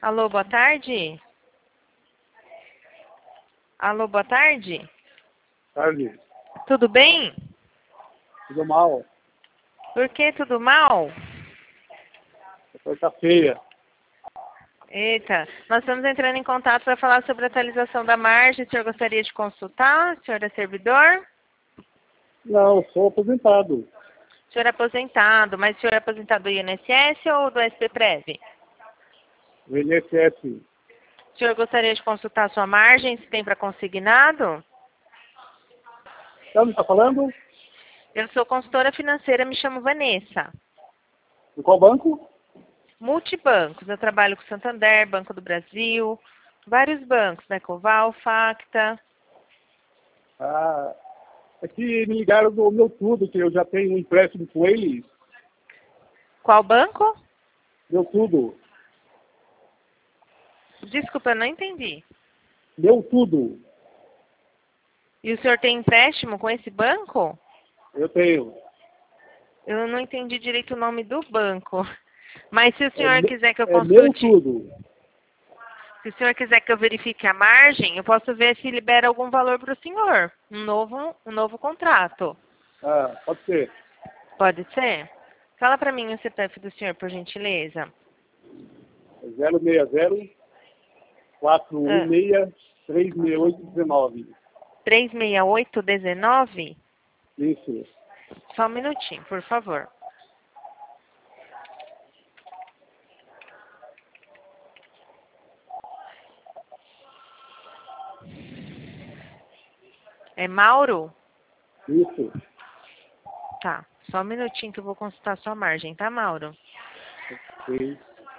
Alô, boa tarde? Alô, boa tarde? Tarde. Tudo bem? Tudo mal. Por que tudo mal? A coisa tá feia. Eita, nós estamos entrando em contato para falar sobre a atualização da margem. O senhor gostaria de consultar? O senhor é servidor? Não, eu sou aposentado. O senhor é aposentado, mas o senhor é aposentado do INSS ou do SPPREV? O INSS. O senhor gostaria de consultar a sua margem, se tem para consignado? Então, me está falando? Eu sou consultora financeira, me chamo Vanessa. De qual banco? Multibancos, eu trabalho com Santander, Banco do Brasil, vários bancos, né? Coval, Facta. Ah, é que me ligaram do meu tudo, que eu já tenho um empréstimo com eles. Qual banco? Meu tudo. Desculpa, eu não entendi. Meu tudo. E o senhor tem empréstimo com esse banco? Eu tenho. Eu não entendi direito o nome do banco. Mas se o É, senhor quiser que eu meu consulte, tudo. se o senhor quiser que eu verifique a margem, eu posso ver se libera algum valor para o senhor. Um novo contrato. Ah, pode ser. Pode ser? Fala para mim o CPF do senhor, por gentileza. 060 Ah, 416 36819. 36819? Isso. Só um minutinho, por favor. É Mauro? Isso. Tá. Só um minutinho que eu vou consultar a sua margem, tá, Mauro? Ok.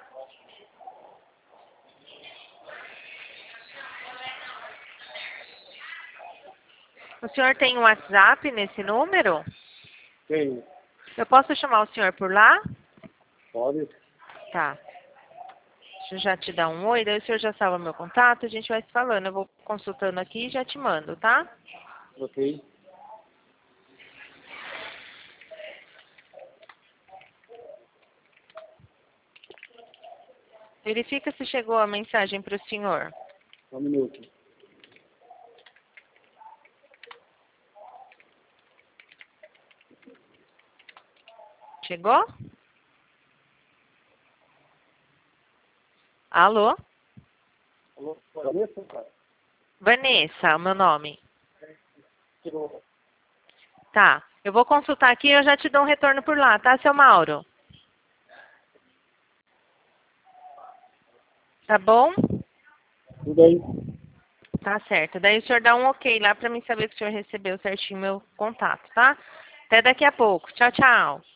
O senhor tem um WhatsApp nesse número? Tenho. Eu posso chamar o senhor por lá? Pode. Tá. Deixa eu já te dar um oi, daí o senhor já salva meu contato, a gente vai se falando. Eu vou consultando aqui e já te mando, tá? Ok. Verifica se chegou a mensagem para o senhor. Só um minuto. Chegou? Alô? Alô? Vanessa, cara? Vanessa, o meu nome. Tirou. Tá. Eu vou consultar aqui e eu já te dou um retorno por lá, tá, seu Mauro? Tá bom? Tudo bem. Tá certo. Daí o senhor dá um ok lá para mim saber que o senhor recebeu certinho meu contato, tá? Até daqui a pouco. Tchau, tchau.